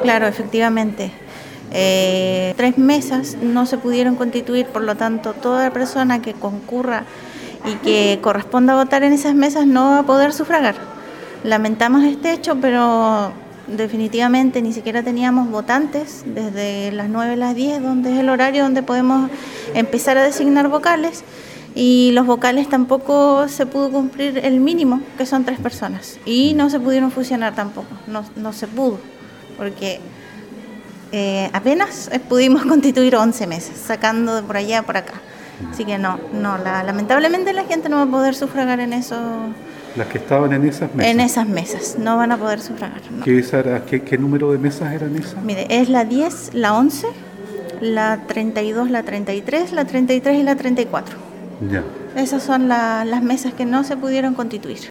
Claro, efectivamente. 3 mesas no se pudieron constituir, por lo tanto, toda persona que concurra y que corresponda votar en esas mesas no va a poder sufragar. Lamentamos este hecho, pero definitivamente ni siquiera teníamos votantes desde las 9 a las 10, donde es el horario donde podemos empezar a designar vocales, y los vocales tampoco se pudo cumplir el mínimo, que son 3 personas, y no se pudieron fusionar tampoco, no se pudo, porque apenas pudimos constituir 11 mesas, sacando de por allá por acá. Así que lamentablemente la gente no va a poder sufragar en eso. Las que estaban en esas mesas. En esas mesas, no van a poder sufragar. No. ¿Qué número de mesas eran esas? Mire, es la 10, la 11, la 32, la 33, la 33 y la 34. Ya. Esas son las mesas que no se pudieron constituir.